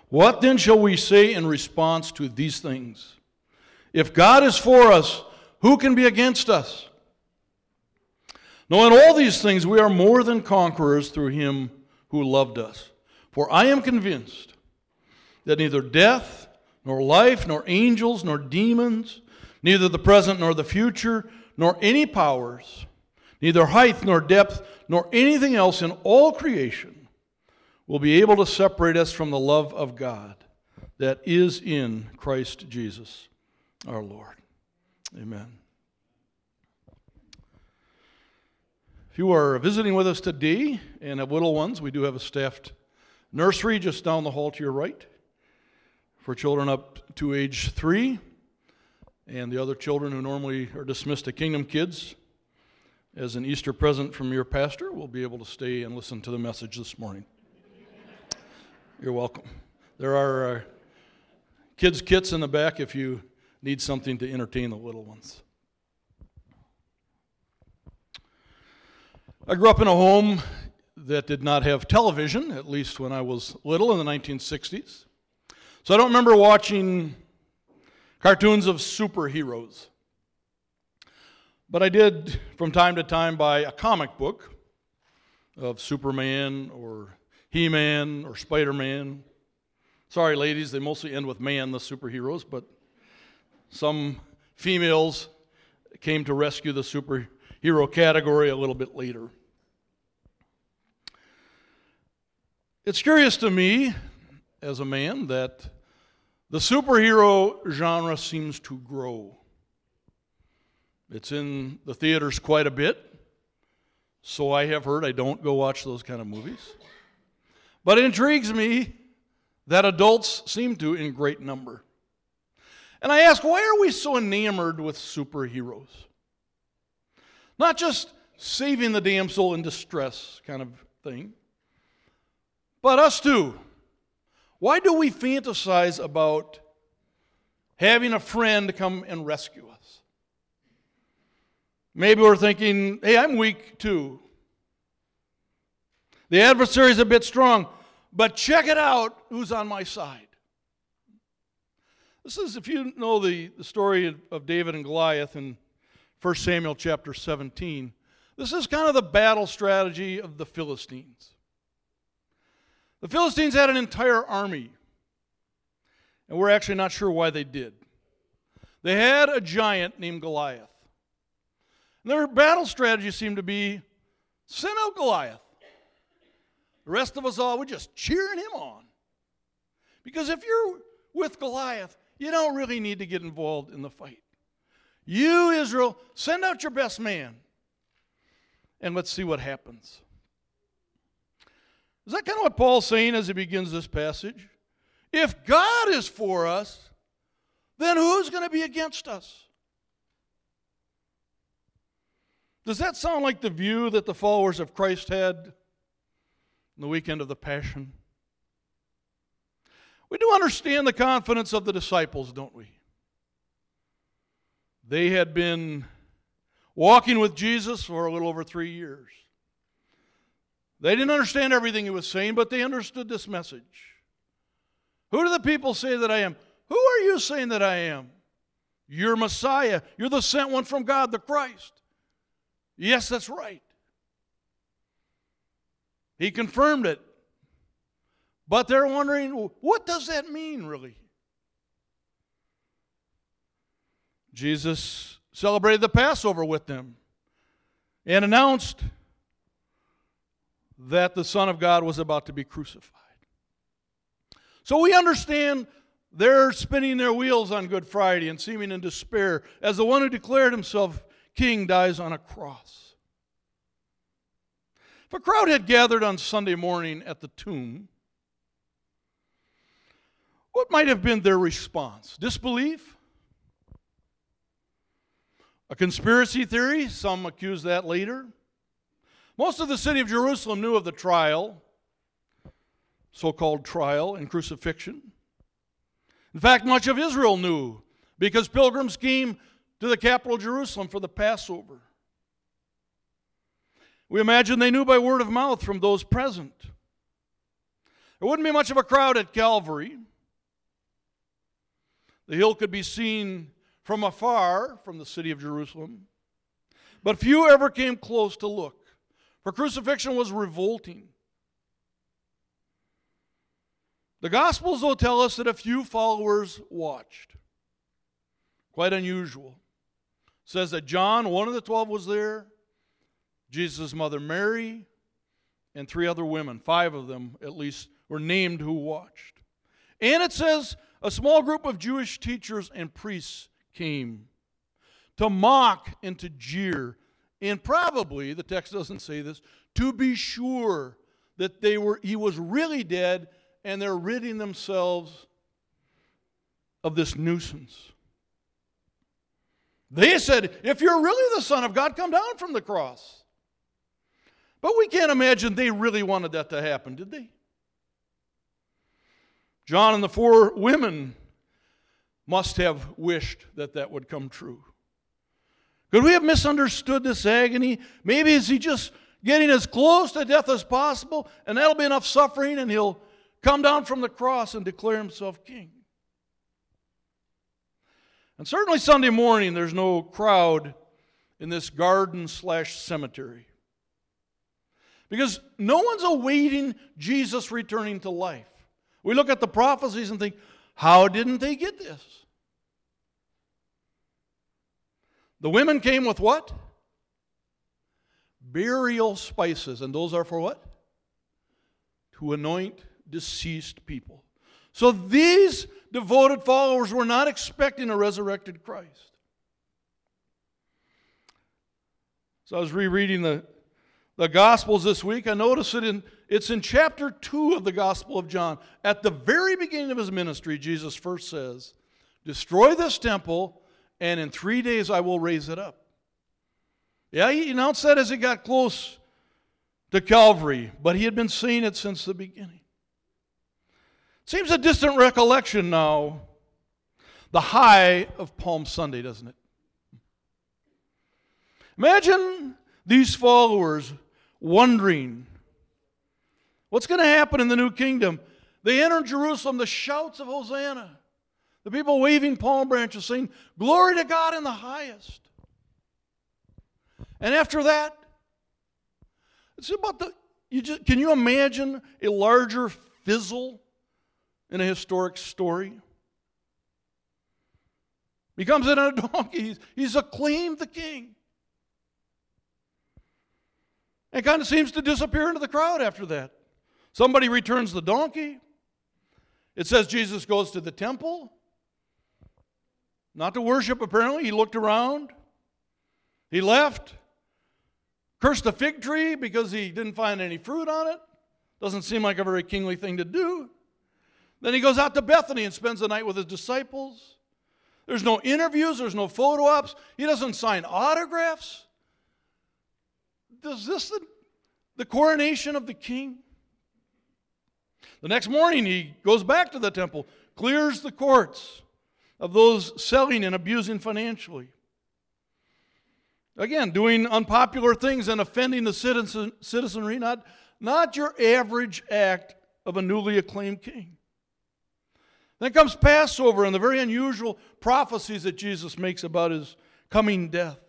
What then shall we say in response to these things? If God is for us, who can be against us? No, in all these things we are more than conquerors through him who loved us. For I am convinced that neither death, nor life, nor angels, nor demons, neither the present nor the future, nor any powers, neither height nor depth, nor anything else in all creation will be able to separate us from the love of God that is in Christ Jesus our Lord. Amen. If you are visiting with us today and have little ones, we do have a staffed nursery just down the hall to your right for children up to age 3, and the other children who normally are dismissed to Kingdom Kids, as an Easter present from your pastor, will be able to stay and listen to the message this morning. You're welcome. There are kids' kits in the back if you need something to entertain the little ones. I grew up in a home that did not have television, at least when I was little in the 1960s. So I don't remember watching cartoons of superheroes. But I did, from time to time, buy a comic book of Superman or He-Man or Spider-Man. Sorry, ladies, they mostly end with man, the superheroes, but some females came to rescue the superhero category a little bit later. It's curious to me, as a man, that the superhero genre seems to grow. It's in the theaters quite a bit, so I have heard. I don't go watch those kind of movies. But it intrigues me that adults seem to in great number. And I ask, why are we so enamored with superheroes? Not just saving the damsel in distress kind of thing, but us too. Why do we fantasize about having a friend come and rescue us? Maybe we're thinking, hey, I'm weak too. The adversary's a bit strong, but check it out, who's on my side. This is, if you know the story of David and Goliath in 1 Samuel chapter 17, this is kind of the battle strategy of the Philistines. The Philistines had an entire army, and we're actually not sure why they did. They had a giant named Goliath. And their battle strategy seemed to be, send out Goliath. The rest of us all, we're just cheering him on. Because if you're with Goliath, you don't really need to get involved in the fight. You, Israel, send out your best man, and let's see what happens. Is that kind of what Paul's saying as he begins this passage? If God is for us, then who's going to be against us? Does that sound like the view that the followers of Christ had in the weekend of the Passion? We do understand the confidence of the disciples, don't we? They had been walking with Jesus for a little over 3 years. They didn't understand everything he was saying, but they understood this message. Who do the people say that I am? Who are you saying that I am? You're Messiah. You're the sent one from God, the Christ. Yes, that's right. He confirmed it. But they're wondering, what does that mean, really? Jesus celebrated the Passover with them and announced that the Son of God was about to be crucified. So we understand they're spinning their wheels on Good Friday and seeming in despair as the one who declared himself king dies on a cross. If a crowd had gathered on Sunday morning at the tomb, what might have been their response? Disbelief? A conspiracy theory? Some accuse that later. Most of the city of Jerusalem knew of the trial, so-called trial and crucifixion. In fact, much of Israel knew because pilgrims came to the capital Jerusalem for the Passover. We imagine they knew by word of mouth from those present. There wouldn't be much of a crowd at Calvary, The hill could be seen from afar from the city of Jerusalem, but few ever came close to look, for crucifixion was revolting. The Gospels, though, tell us that a few followers watched. Quite unusual. It says that John, one of the 12, was there, Jesus' mother Mary, and 3 other women. 5 of them, at least, were named who watched. And it says a small group of Jewish teachers and priests came to mock and to jeer, and probably, the text doesn't say this, to be sure that he was really dead, and they're ridding themselves of this nuisance. They said, if you're really the Son of God, come down from the cross. But we can't imagine they really wanted that to happen, did they? John and the 4 women must have wished that that would come true. Could we have misunderstood this agony? Maybe is he just getting as close to death as possible, and that'll be enough suffering, and he'll come down from the cross and declare himself king. And certainly Sunday morning, there's no crowd in this garden/cemetery. Because no one's awaiting Jesus returning to life. We look at the prophecies and think, how didn't they get this? The women came with what? Burial spices. And those are for what? To anoint deceased people. So these devoted followers were not expecting a resurrected Christ. So I was rereading the Gospels this week. I noticed it's in chapter 2 of the Gospel of John. At the very beginning of his ministry, Jesus first says, destroy this temple, and in 3 days I will raise it up. Yeah, he announced that as he got close to Calvary, but he had been saying it since the beginning. Seems a distant recollection now, the high of Palm Sunday, doesn't it? Imagine these followers wondering, what's going to happen in the new kingdom? They enter Jerusalem, the shouts of Hosanna, the people waving palm branches saying, glory to God in the highest. And after that, it's about can you imagine a larger fizzle in a historic story? He comes in on a donkey. He's acclaimed the king. And kind of seems to disappear into the crowd after that. Somebody returns the donkey. It says Jesus goes to the temple. Not to worship, apparently. He looked around. He left. Cursed the fig tree because he didn't find any fruit on it. Doesn't seem like a very kingly thing to do. Then he goes out to Bethany and spends the night with his disciples. There's no interviews. There's no photo ops. He doesn't sign autographs. Is this the coronation of the king? The next morning he goes back to the temple, clears the courts of those selling and abusing financially. Again, doing unpopular things and offending the citizenry, not your average act of a newly acclaimed king. Then comes Passover and the very unusual prophecies that Jesus makes about his coming death.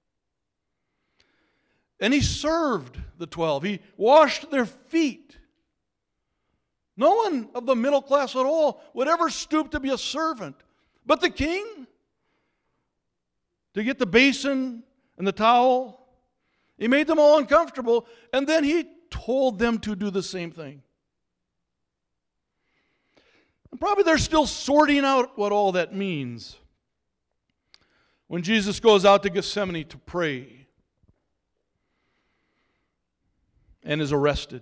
And he served the 12. He washed their feet. No one of the middle class at all would ever stoop to be a servant. But the king, to get the basin and the towel, he made them all uncomfortable, and then he told them to do the same thing. And probably they're still sorting out what all that means when Jesus goes out to Gethsemane to pray and is arrested.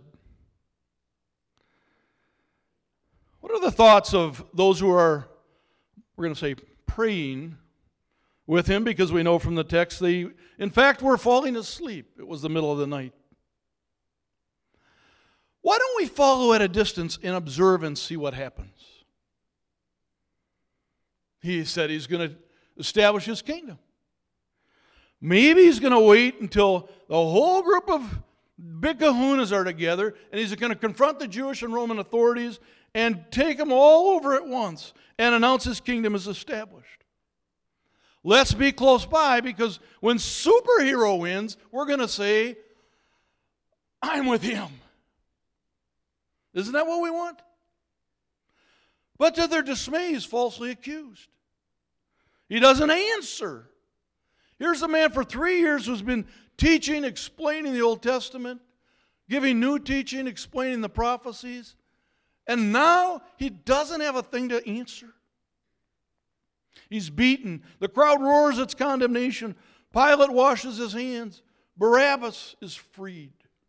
What are the thoughts of those who are, we're going to say, praying with him? Because we know from the text they, in fact, were falling asleep. It was the middle of the night. Why don't we follow at a distance and observe and see what happens? He said he's going to establish his kingdom. Maybe he's going to wait until the whole group of big kahunas are together, and he's going to confront the Jewish and Roman authorities and take them all over at once and announce his kingdom is established. Let's be close by, because when superhero wins, we're going to say, I'm with him. Isn't that what we want? But to their dismay, he's falsely accused. He doesn't answer. Here's a man for 3 years who's been teaching, explaining the Old Testament, giving new teaching, explaining the prophecies, and now he doesn't have a thing to answer. He's beaten. The crowd roars its condemnation. Pilate washes his hands. Barabbas is freed.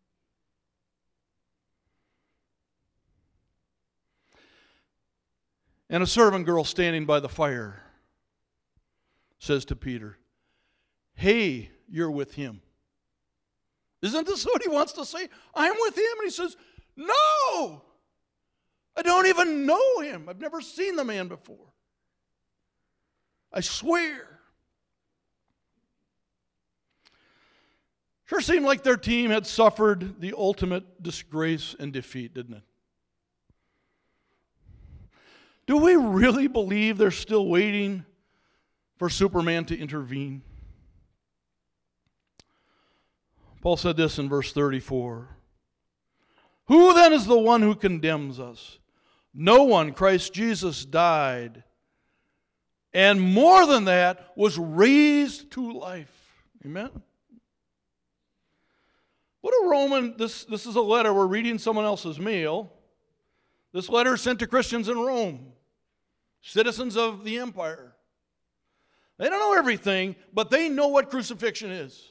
And a servant girl standing by the fire says to Peter, hey, you're with him. Isn't this what he wants to say? I'm with him. And he says, no, I don't even know him. I've never seen the man before. I swear. Sure seemed like their team had suffered the ultimate disgrace and defeat, didn't it? Do we really believe they're still waiting for Superman to intervene? Paul said this in verse 34. Who then is the one who condemns us? No one. Christ Jesus died, and more than that, was raised to life. Amen? What a Roman, this is a letter. We're reading someone else's mail. This letter is sent to Christians in Rome, citizens of the empire. They don't know everything, but they know what crucifixion is.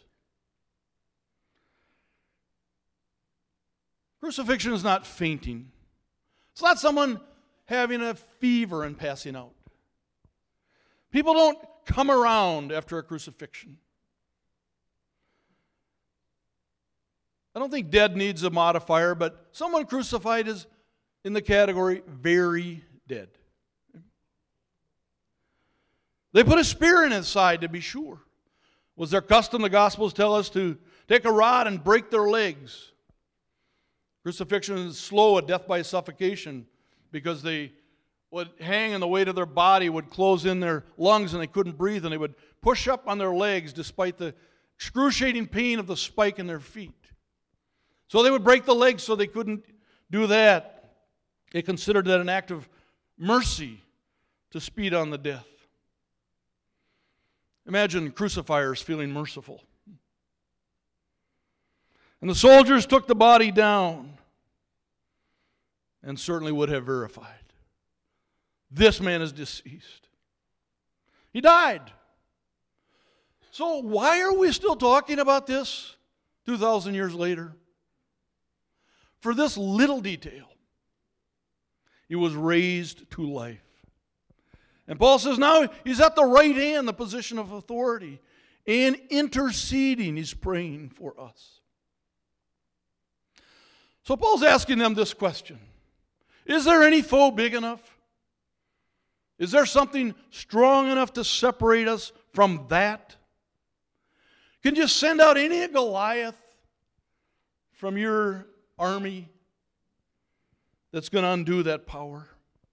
Crucifixion is not fainting. It's not someone having a fever and passing out. People don't come around after a crucifixion. I don't think dead needs a modifier, but someone crucified is in the category very dead. They put a spear in his side to be sure. Was their custom, the Gospels tell us, to take a rod and break their legs. Crucifixion is slow, a death by suffocation, because they would hang and the weight of their body would close in their lungs and they couldn't breathe, and they would push up on their legs despite the excruciating pain of the spike in their feet. So they would break the legs so they couldn't do that. They considered that an act of mercy to speed on the death. Imagine crucifiers feeling merciful. And the soldiers took the body down and certainly would have verified. This man is deceased. He died. So why are we still talking about this 2,000 years later? For this little detail. He was raised to life. And Paul says now he's at the right hand, the position of authority, and interceding. He's praying for us. So Paul's asking them this question. Is there any foe big enough? Is there something strong enough to separate us from that? Can you send out any Goliath from your army that's going to undo that power?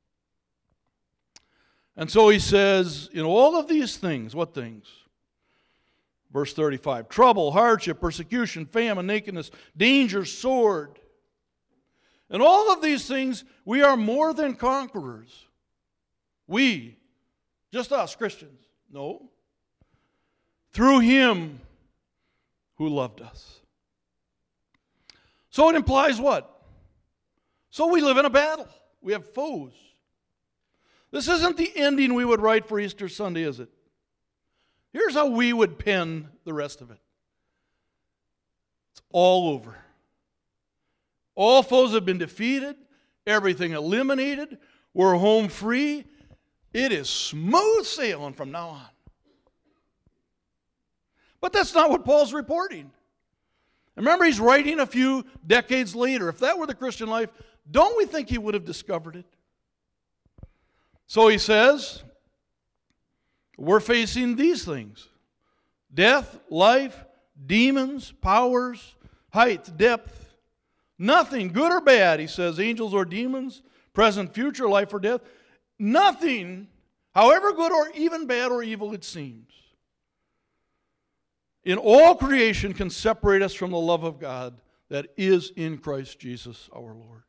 And so he says, in all of these things, what things? Verse 35, trouble, hardship, persecution, famine, nakedness, danger, sword. And all of these things, we are more than conquerors. We, just us, Christians. No. Through him who loved us. So it implies what? So we live in a battle. We have foes. This isn't the ending we would write for Easter Sunday, is it? Here's how we would pen the rest of it. It's all over. All foes have been defeated. Everything eliminated. We're home free. It is smooth sailing from now on. But that's not what Paul's reporting. Remember, he's writing a few decades later. If that were the Christian life, don't we think he would have discovered it? So he says, we're facing these things. Death, life, demons, powers, height, depth. Nothing, good or bad, he says, angels or demons, present, future, life or death. Nothing, however good or even bad or evil it seems, in all creation can separate us from the love of God that is in Christ Jesus our Lord.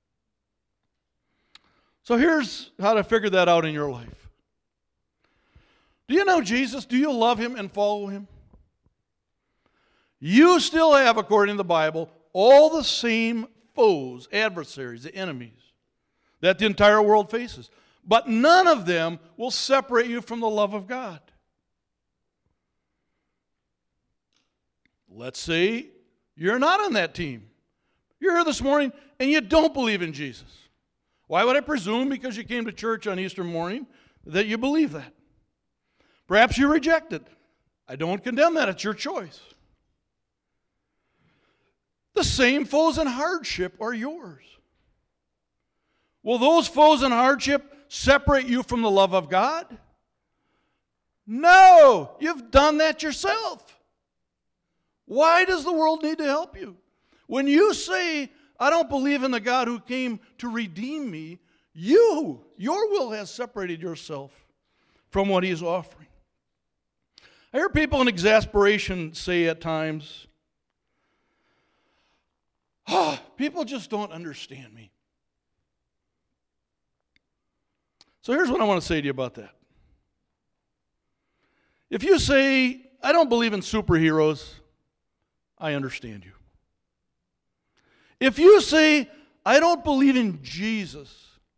So here's how to figure that out in your life. Do you know Jesus? Do you love Him and follow Him? You still have, according to the Bible, all the same foes, adversaries, the enemies that the entire world faces. But none of them will separate you from the love of God. Let's say you're not on that team. You're here this morning and you don't believe in Jesus. Why would I presume, because you came to church on Easter morning, that you believe that? Perhaps you reject it. I don't condemn that. It's your choice. The same foes and hardship are yours. Will those foes and hardship separate you from the love of God? No, you've done that yourself. Why does the world need to help you? When you say, I don't believe in the God who came to redeem me, your will has separated yourself from what He's offering. I hear people in exasperation say at times, people just don't understand me. So here's what I want to say to you about that. If you say, I don't believe in superheroes, I understand you. If you say, I don't believe in Jesus,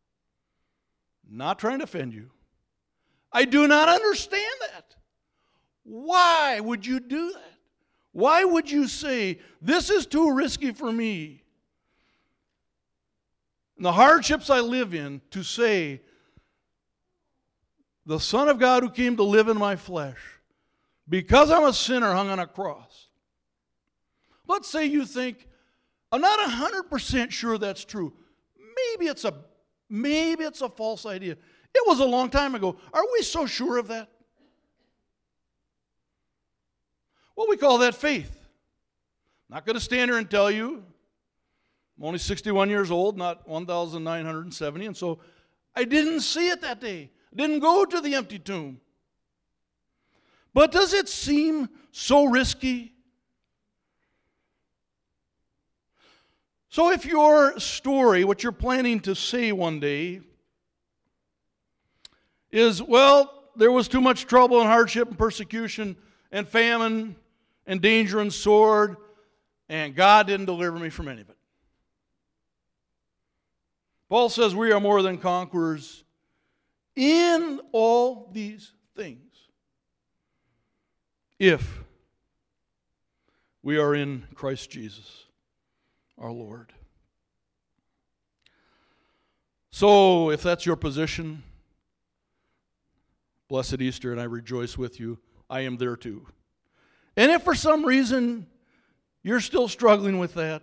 not trying to offend you, I do not understand that. Why would you do that? Why would you say, this is too risky for me? And the hardships I live in, to say, the Son of God who came to live in my flesh, because I'm a sinner hung on a cross. Let's say you think, I'm not 100% sure that's true. Maybe it's a false idea. It was a long time ago. Are we so sure of that? Well, we call that faith. I'm not going to stand here and tell you. I'm only 61 years old, not 1,970, and so I didn't see it that day. I didn't go to the empty tomb. But does it seem so risky? So if your story, what you're planning to say one day, is, well, there was too much trouble and hardship and persecution and famine and danger and sword, and God didn't deliver me from any of it. Paul says we are more than conquerors in all these things if we are in Christ Jesus, our Lord. So, if that's your position, blessed Easter, and I rejoice with you. I am there too. And if for some reason you're still struggling with that,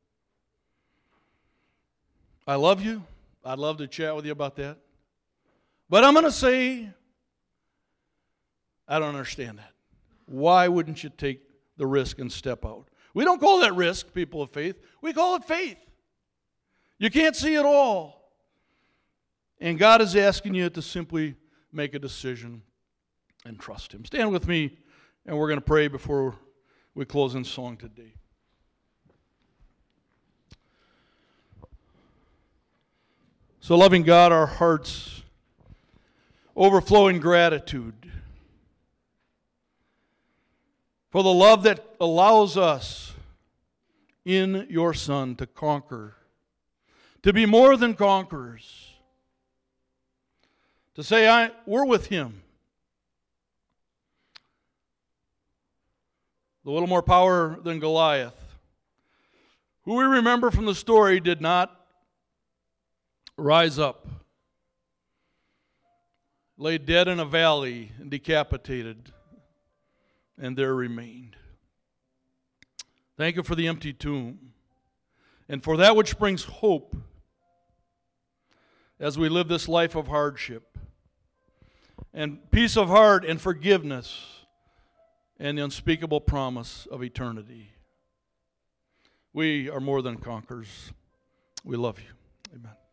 I love you. I'd love to chat with you about that. But I'm going to say, I don't understand that. Why wouldn't you take the risk and step out? We don't call that risk, people of faith. We call it faith. You can't see it all. And God is asking you to simply make a decision and trust Him. Stand with me, and we're going to pray before we close in song today. So, loving God, our hearts overflow in gratitude for the love that allows us in your Son to conquer, to be more than conquerors, to say, we're with Him. A little more power than Goliath, who we remember from the story did not rise up, lay dead in a valley and decapitated, and there remained. Thank you for the empty tomb and for that which brings hope as we live this life of hardship and peace of heart and forgiveness and the unspeakable promise of eternity. We are more than conquerors. We love you. Amen.